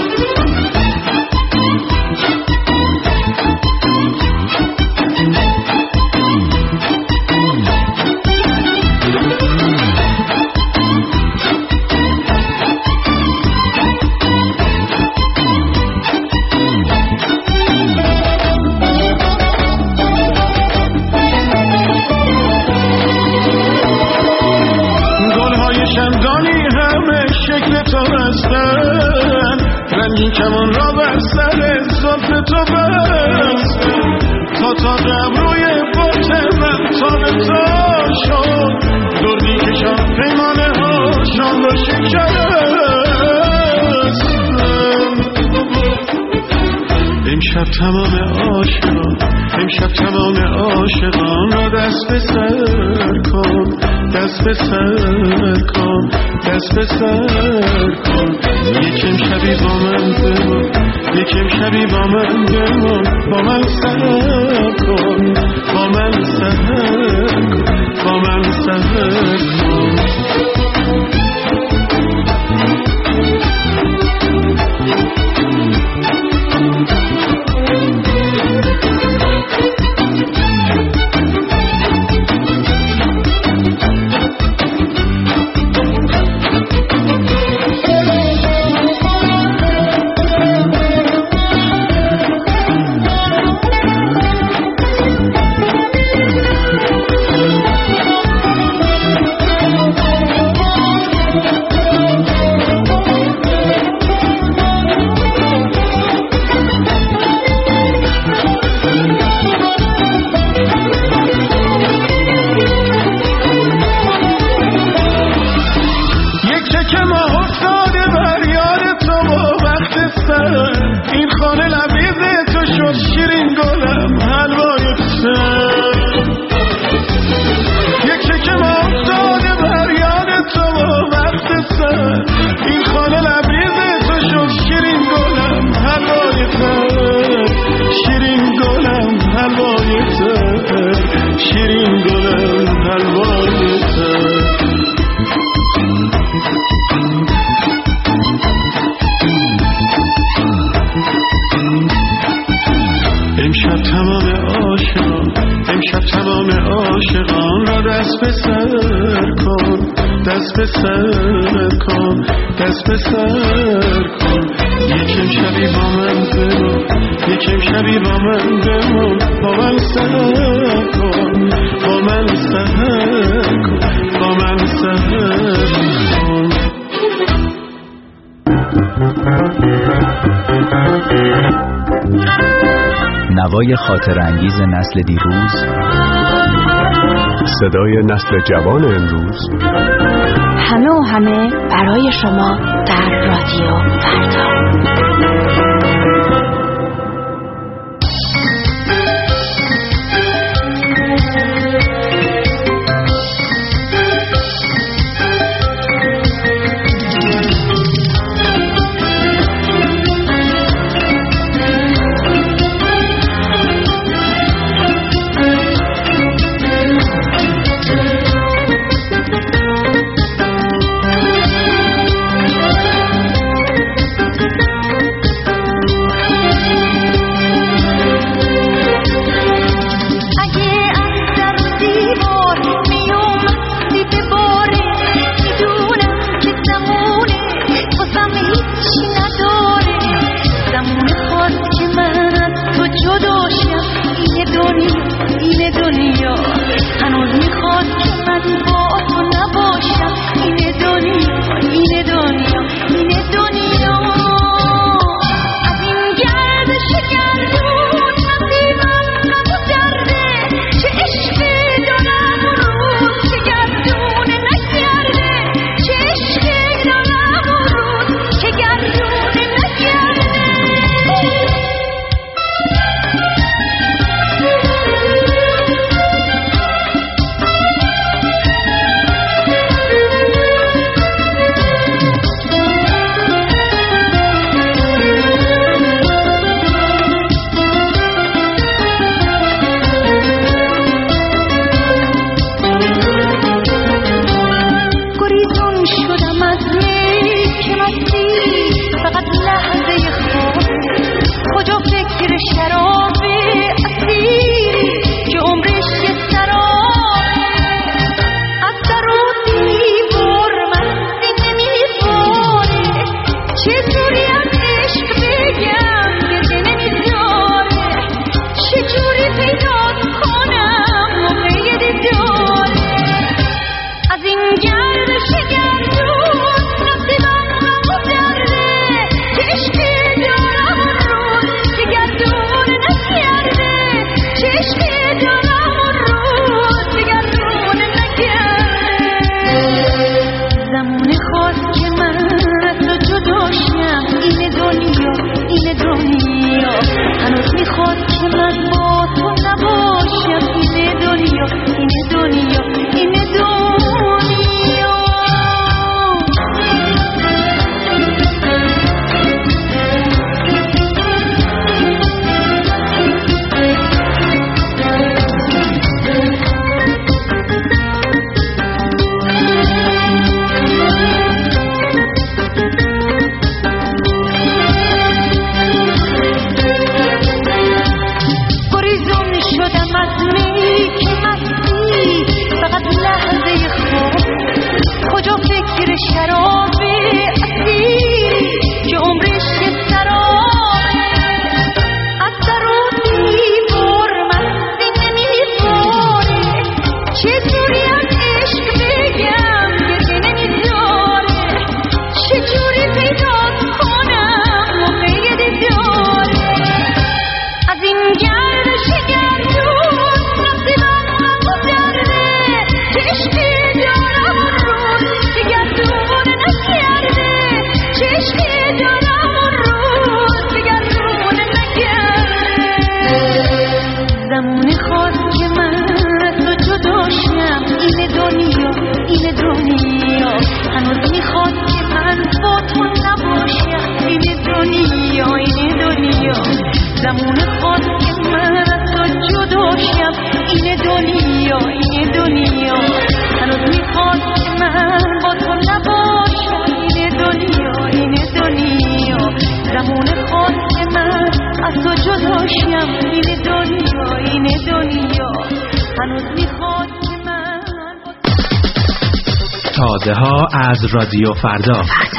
رنگین کمان را بر سر زلف تو بستن، تا تا روی بوت من تا به تا شد. دردی کشان پیمانه ها شان را شکستن. امشب تمام عاشقان، امشب تمام عاشقان را دست به سر کن، دست به سر کن، دست به سر کن. یکم شبی با من بمان، یکم شبی با من بمان، با من سر کن، با من سر کن، با من سر کن. سر کن، دست به سر کن، دست به سر کن. یکم شبی با من بمون، یکم شبی با من بمون، با من سر کن، با من سر کن، با من سر کن. نوای خاطر انگیز نسل دیروز، صدای نسل جوان امروز، همه و همه برای شما در رادیو فردا. تازه ها از رادیو فردا.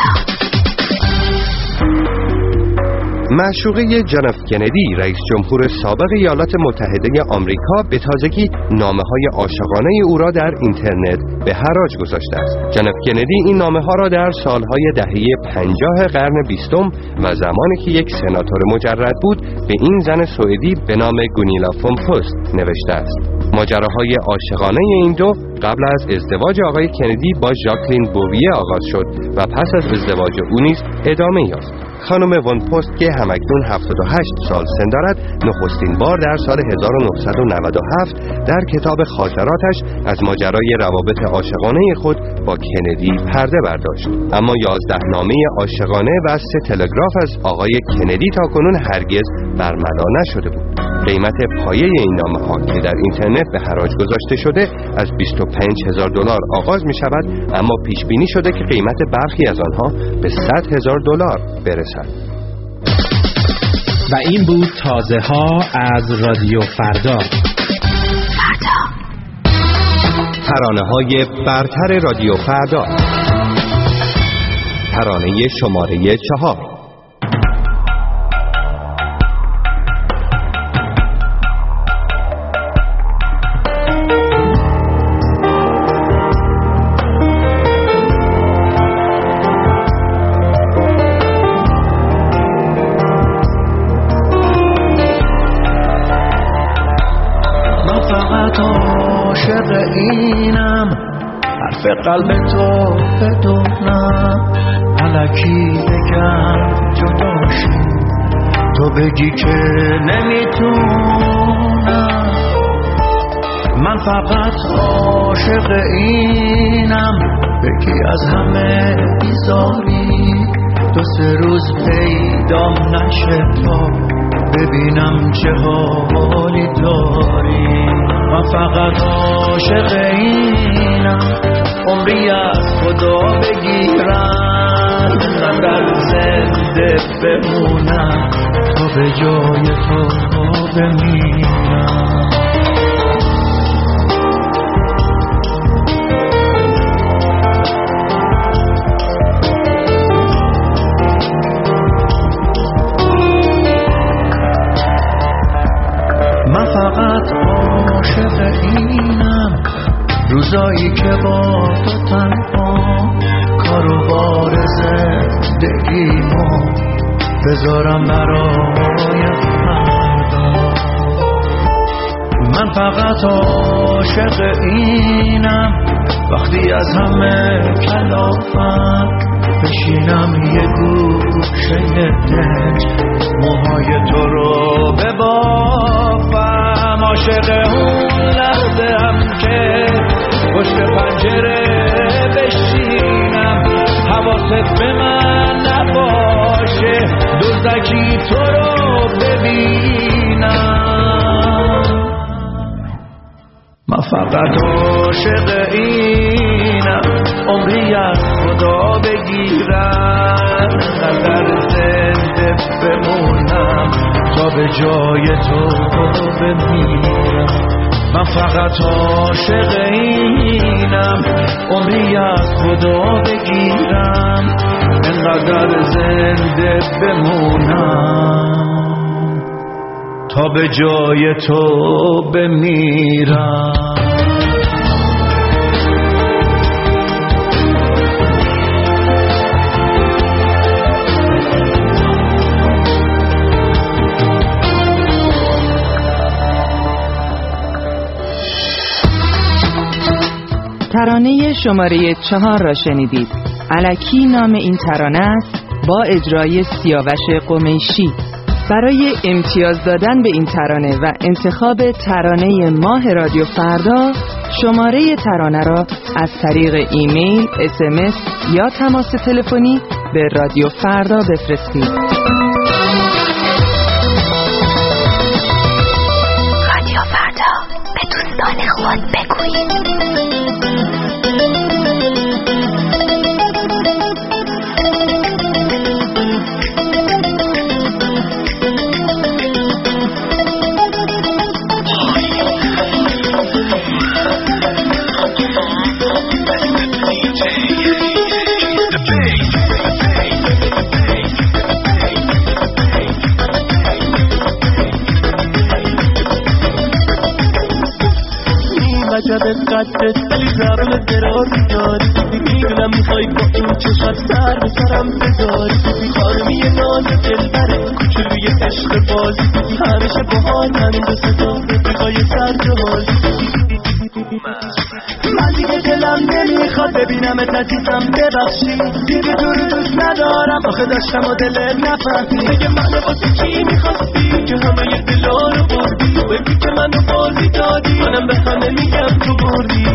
معشوقه جان اف کندی، رئیس جمهور سابق ایالات متحده آمریکا، به تازگی نامه‌های عاشقانه او را در اینترنت به حراج گذاشته است. جان اف کندی این نامه‌ها را در سالهای دهه 50 قرن 20 و زمانی که یک سناتور مجرد بود به این زن سوئدی به نام گونیلا فون پوست نوشته است. ماجراهای عاشقانه این دو قبل از ازدواج آقای کندی با ژاکلین بوویه آغاز شد و پس از ازدواج او نیز ادامه یافت. خانم وان پوست که همکنون 78 سال سن دارد، نخستین بار در سال 1997 در کتاب خاطراتش از ماجرای روابط عاشقانه خود با کندی پرده برداشت. اما 11 نامه عاشقانه و 3 تلگراف از آقای کندی تاکنون هرگز برملا نشده بود. قیمت پایه این نامه‌ها که در اینترنت به حراج گذاشته شده از $25,000 آغاز می شود، اما پیش بینی شده که قیمت برخی از آنها به $100,000 برسد. و این بود تازه ها از رادیو فردا. ترانه‌های برتر رادیو فردا. ترانه شماره 4. قلب تو بدونم الکی بگم جداشی، تو بگی که نمیتونم. من فقط عاشق اینم بگی از همه بیزاری، 2-3 روز پیدام نشه تا ببینم چه حالی داری. من فقط عاشق اینم عمری از خدا بگیرم، قدر زنده بمونم تا به جای تو بمیرم. من فقط عاشق اینم روزایی که با تو تنها کاروبار زندگیمو بذارم برای فردا. من فقط عاشق اینم وقتی از همه کلافم بشینم یه گوشه دل موهای تو رو ببافم. عاشق اون لحظه هم که پشت پنجره بشینم، حواست به من نباشه دزدکی تو رو ببینم. من فقط عاشق اینم عمری از خدا بگیرم، قدر زنده بمونم تا به جای تو بمیرم. من فقط عاشق اینم عمری از خدا بگیرم، انقدر زنده بمونم تا به جای تو بمیرم. ترانه شماره 4 را شنیدید. الکی نام این ترانه است، با اجرای سیاوش قمیشی. برای امتیاز دادن به این ترانه و انتخاب ترانه ماه رادیو فردا، شماره ترانه را از طریق ایمیل، SMS یا تماس تلفنی به رادیو فردا بفرستید. رادیو فردا، به دوستان خود بگویید. DJ قدت ولی زبون درازی داری. میدونم میخوای با این چشات سر به سرم بذاری. خانمی ناز دلبره کوچولوی عشق بازی، همیشه باهات همین دو ستا رفیقای سرجاحالی. من دیگه دلم نمیخواد ببینمت عزیزم، ببخشی دیگه تو رو دوست ندارم. آخه داشتم و دلت نفهمی. بگه منو واسه کی میخواستی که همه دلا رو بردی؟ بگی که منو بازی دادی، منم به همه میگم تو بردی.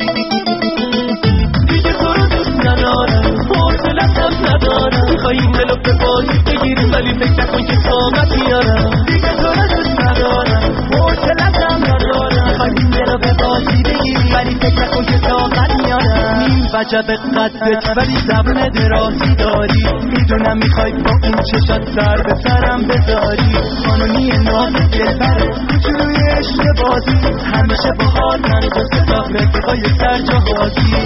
دیگه تو رو دوست ندارم، حوصله‌ام ندارم. میخوای این دلو به بازی بگیری ولی فکر نکن که طاقت میارم. دیگه تو رو دوست ندارم، حوصله‌ام ندارم. میخوای این دلو به بازی بگیری ولی فکر نکن که طاقت میارم. نیم وجب قدت ولی زبون درازی داری. میدونم میخوای با این چشات سر به سرم بذاری. قانونی ناز دلبره کوچولوی عشق بازی، همیشه باهات من دو ستا رفیقای سرجاحالی.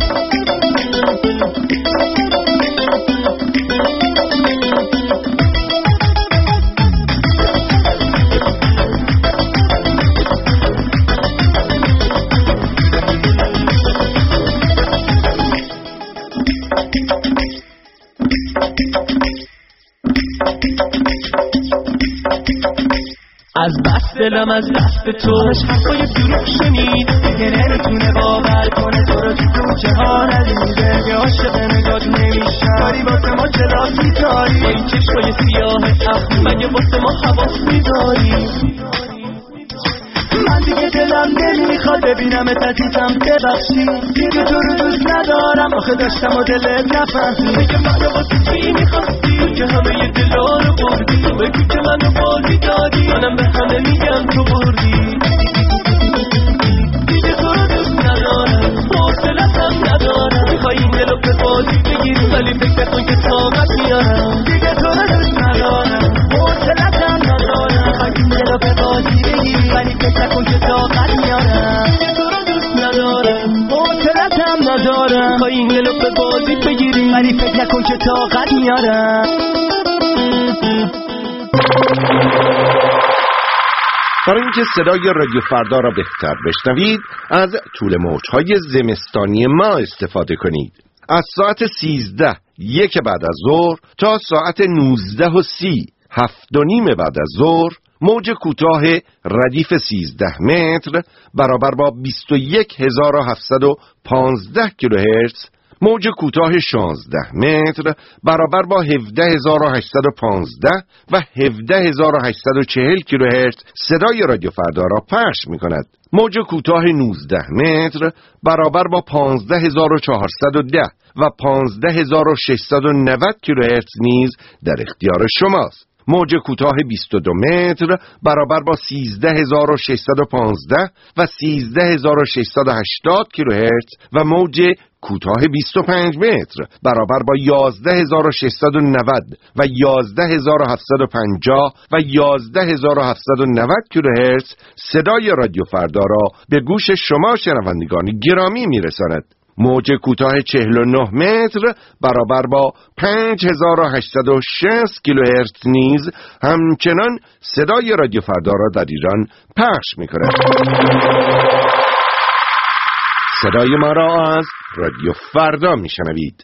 از بس دلم از دست توش حرفای دروغ شنید، دیگه نمیتونه باور کنه تو رو تو جهان ندیده. که عاشق نگات نمیشم داری واسه ما کلاس میذاری. با این چشمای سیاه اخم مگه واسه ما حواس میذاری؟ من دیگه دلم نمیخواد ببینمت عزیزم، ببخشی دیگه تو رو دوست ندارم. آخه داشتم و دلت نفهمی. بگه منو واسه چی میخواستی که همه دلا رو بردی؟ بگو که منو بازی دادی، منم به همه میگم تو بردی. دیگه تو رو دوست ندارم، حوصله‌ام ندارم. میخوای این دلو به بازی بگیری ولی فکر نکن که طاقت میارم. دیگه تو رو دوست ندارم، حوصله‌ام ندارم. میخوای این دلو به بازی بگیری ولی فکر نکن که طاقت میارم. تو رو دوست ندارم، حوصله‌ام ندارم. میخوای این دلو به بازی بگیری ولی فکر نکن که طاقت میارم. برای اینکه صدای رادیو فردا را بهتر بشنوید از طول موج‌های زمستانی ما استفاده کنید. از ساعت 13 1 بعد از ظهر تا ساعت 19:30 7:30 بعد از ظهر موج کوتاه ردیف 13 متر برابر با 21715 کیلوهرتز، موج کوتاه 16 متر برابر با 17815 و 17840 کیلوهرتز صدای رادیو فردا را پخش می کند. موج کوتاه 19 متر برابر با 15410 و 15690 کیلوهرتز نیز در اختیار شماست. موج کوتاه 22 متر برابر با 13615 و 13680 کیلوهرتز و موج کوتاه 25 متر برابر با 11690 و 11750 و 11790 کیلوهرتز صدای رادیو فردا را به گوش شما شنوندگان گرامی میرساند. موج کوتاه 49 متر برابر با 5860 کیلوهرتز نیز همچنان صدای رادیو فردا را در ایران پخش می‌کند. صدای ما را از رادیو فردا میشنوید.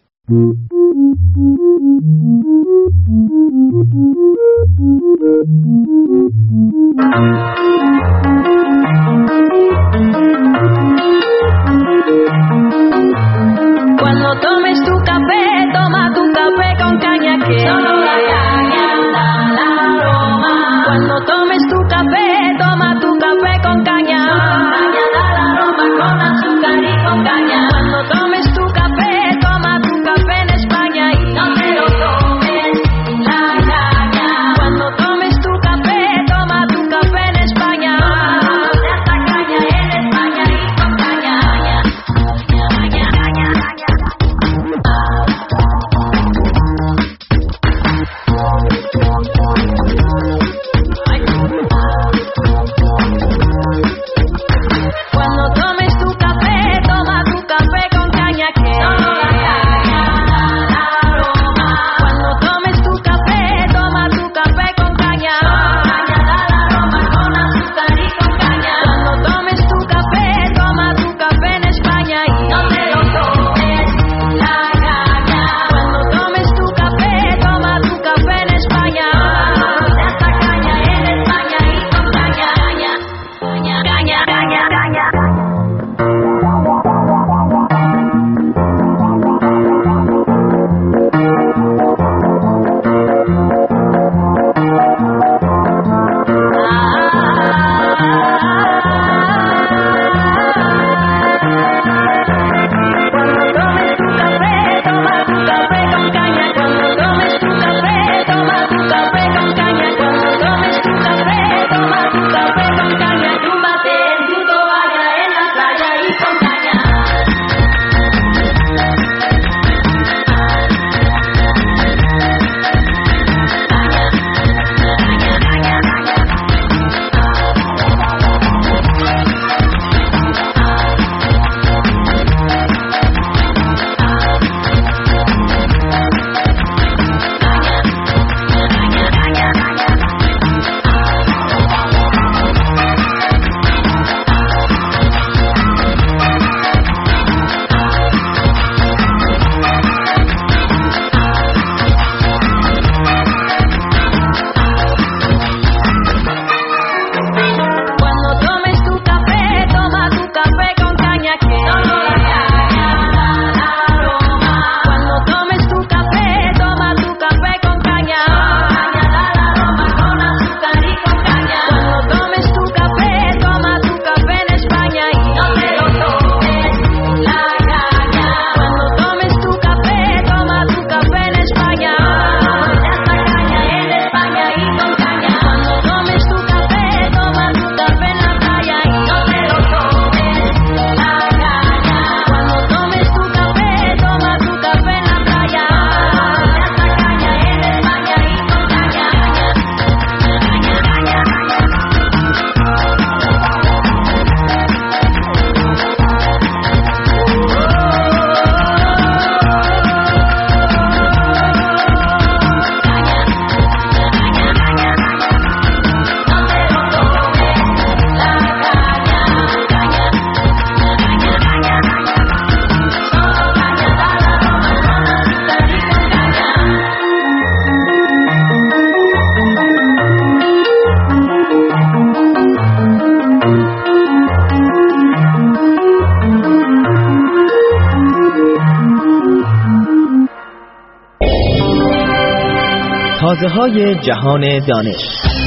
Cuando tomes tu café, toma tu café con caña que solo la caña da la aroma. Cuando tomes tu café, toma tu café con caña. Caña da la aroma con azúcar y con caña. Cuando tomes tu café, toma tu café en España y no te lo tomes la caña. Cuando tomes tu café, toma tu café en España. De alta caña en España y con caña. Caña, caña, caña. مغازه‌های جهان دانش.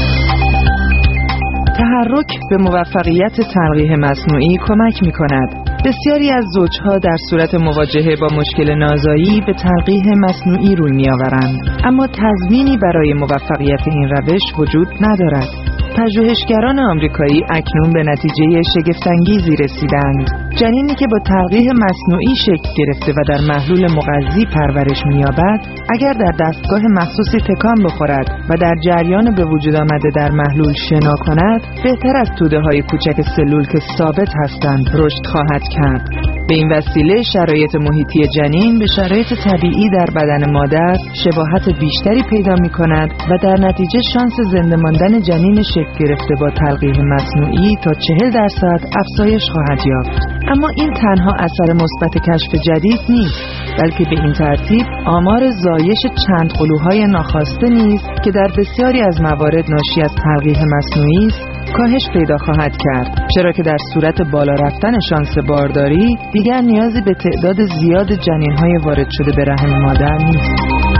تحرک به موفقیت تلقیح مصنوعی کمک می‌کند. بسیاری از زوجها در صورت مواجهه با مشکل نازایی به تلقیح مصنوعی روی می‌آورند، اما تضمینی برای موفقیت این روش وجود ندارد. پژوهشگران آمریکایی اکنون به نتیجه شگفت‌انگیزی رسیدند. جنینی که با تلقیح مصنوعی شکل گرفته و در محلول مغذی پرورش می‌یابد، اگر در دستگاه مخصوصی تکان بخورد و در جریان به وجود آمده در محلول شنا کند، بهتر از توده‌های کوچک سلول که ثابت هستند رشد خواهد کرد. به این وسیله شرایط محیطی جنین به شرایط طبیعی در بدن مادر شباهت بیشتری پیدا می‌کند و در نتیجه شانس زنده ماندن جنین شکل گرفته با تلقیح مصنوعی تا 40% افزایش خواهد یافت. اما این تنها اثر مثبت کشف جدید نیست، بلکه به این ترتیب آمار زایش چند قلوهای ناخواسته نیز که در بسیاری از موارد ناشی از تلقیح مصنوعی است کاهش پیدا خواهد کرد، چرا که در صورت بالا رفتن شانس بارداری دیگر نیازی به تعداد زیاد جنین‌های وارد شده به رحم مادر نیست.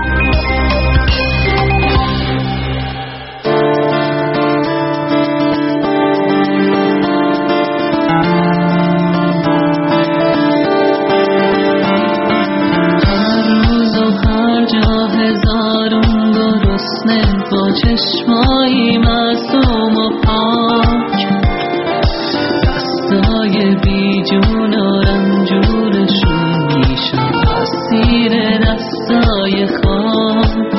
چشمایی معصوم و پاک، دستای بی جون و رنجورشون میشن اسیر دستای خاک.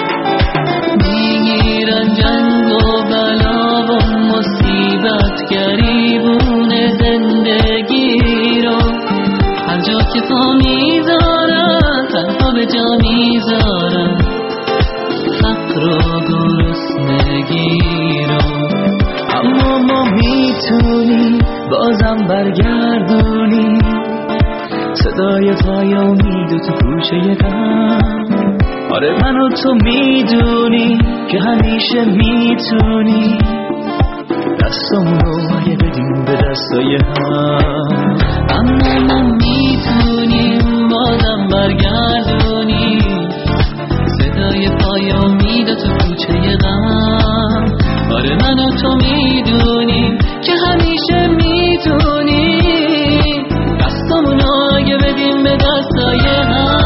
میگیرن جنگ و بلا و مصیبت گریبون زندگی رو، هر جا که پا میذارن تنها به جا میذارن فقر و گرسنگی رو. اما ما میتونیم بازم برگردونیم صدای پای امید و تو گوشه غم. آره من و تو میدونی که همیشه میتونی دستمون رو اگه بدیم به دستای هم. اما ما میتونیم بازم برگردونیم صدای پای امید و تو کوچه غم. آره من و تو میدونیم که همیشه میتونیم دستمون رو اگه بدیم به دستای هم.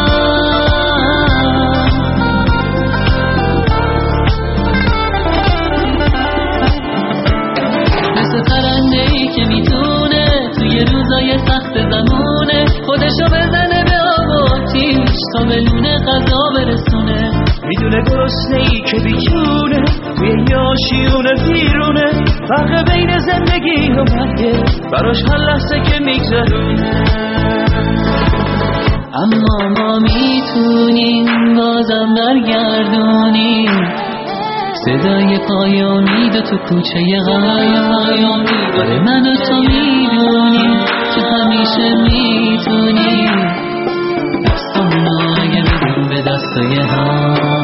مثل پرنده‌ای که میتونه توی روزای سخت زمونه خودشو بزنه به آب و آتیش تا به نون غذا برسونه. میدونه گرسنه‌ای که بیچونه توی یاشیون بیرونه، فرق بین زندگی و مرگه براش هر لحظه که میگذرونه. اما ما میتونیم بازم برگردونیم صدای پای امید و تو کوچه غم. آره من و تو میدونیم که همیشه میتونیم دستمون رو اگه بدیم به دستای هم.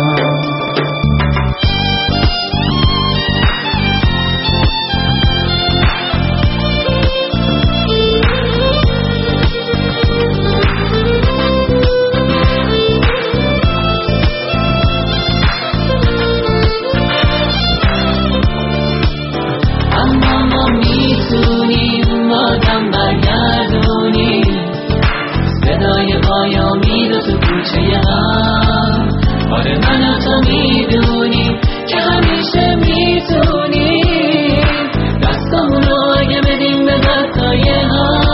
آره من و تو میدونیم که همیشه میتونیم دستمون رو اگه بدیم به دستای هم.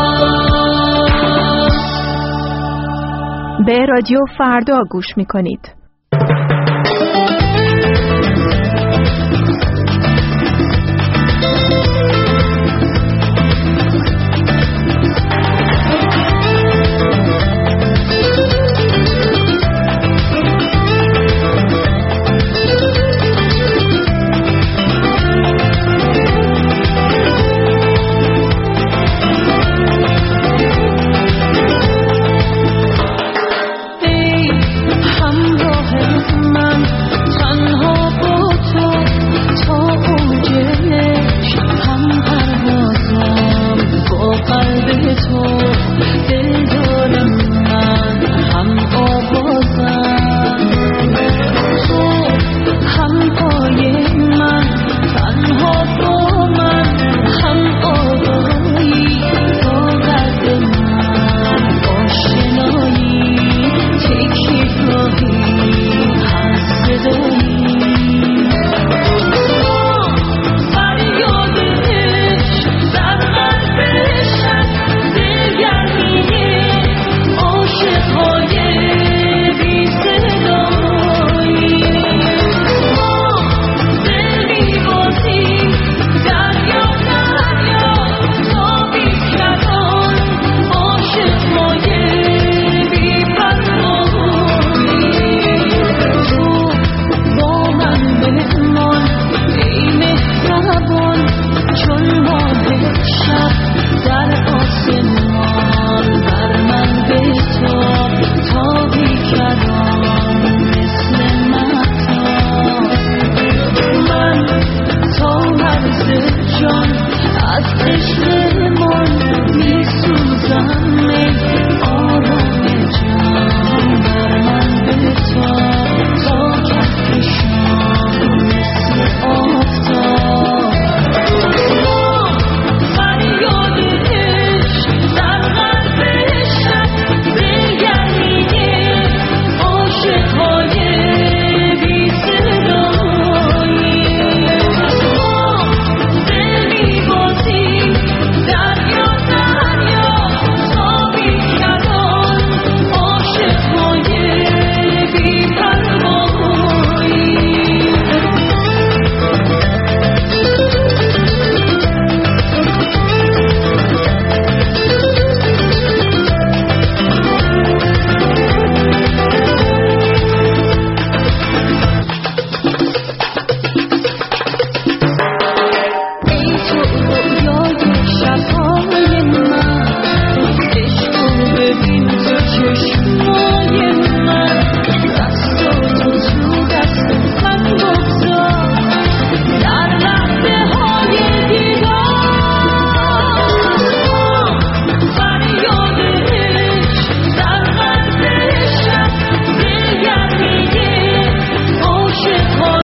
به رادیو فردا گوش میکنید.